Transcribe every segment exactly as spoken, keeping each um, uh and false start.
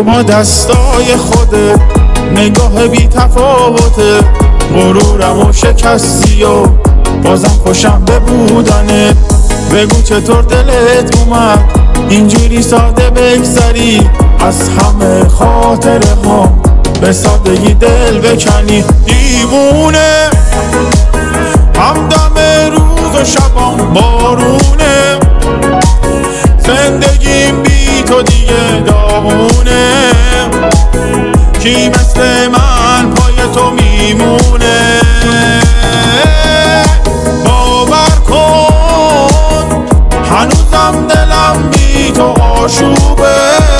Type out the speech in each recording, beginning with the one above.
تو با دستای خودت نگاه بی تفاوته، غرورم و شکستی و بازم خوشم به بودنه. بگو چطور دلت اومد اینجوری ساده بگذری از همه خاطره ها، به سادگی دل بکنی. دیوونه همدم روز و شبام بارونه، زندگیم بی تو دیگه داغونه. کی مثل من پای تو میمونه؟ باور کن هنوزم دلم بی تو آشوبه،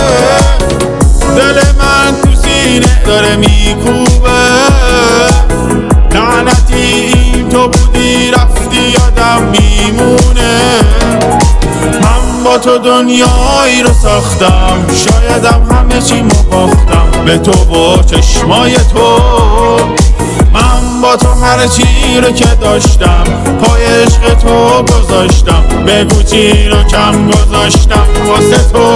دل من تو سینه داره میکوبه. لعنتی این تو بودی رفتی یادم میمونه. من با تو دنیایی رو ساختم، شایدم همه چی مو باختم به تو و چشمای تو. من با تو هر چی رو که داشتم پای عشق تو گذاشتم، بگو چی رو کم گذاشتم واسه تو.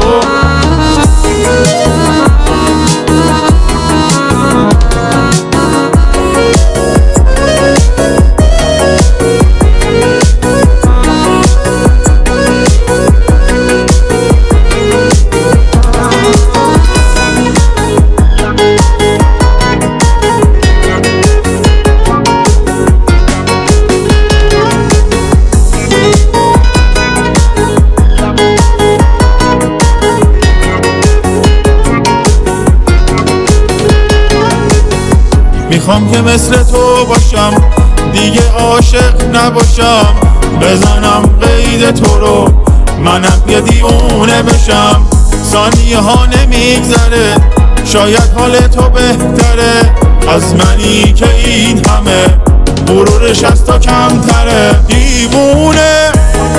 میخوام که مثل تو باشم دیگه عاشق نباشم، بزنم قید تو رو منم یه دیوونه بشم. ثانیه ها نمیگذره شاید حال تو بهتره از منی که این همه غرورش از تو کمتره. دیوونه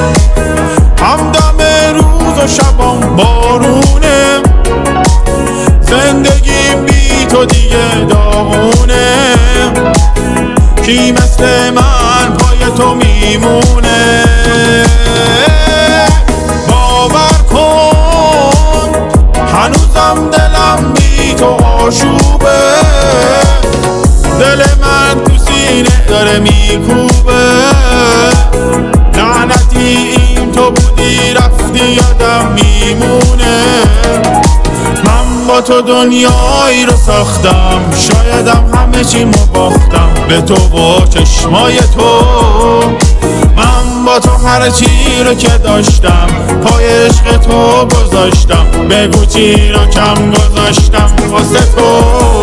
همدم روز و شبام بارونه، زندگیم بی تو دیگه داغونه. کی مثل من پای تو میمونه؟ باور کن هنوزم دلم بی تو آشوبه، دل من تو سینه داره میکوبه. لعنتی این تو بودی رفتی یادم میمونه. من با تو دنیایی رو ساختم، شایدم همه چی مو باختم به تو و چشمای تو. من با تو هر چی رو که داشتم پای عشق تو گذاشتم، بگو چی رو کم گذاشتم واسه تو.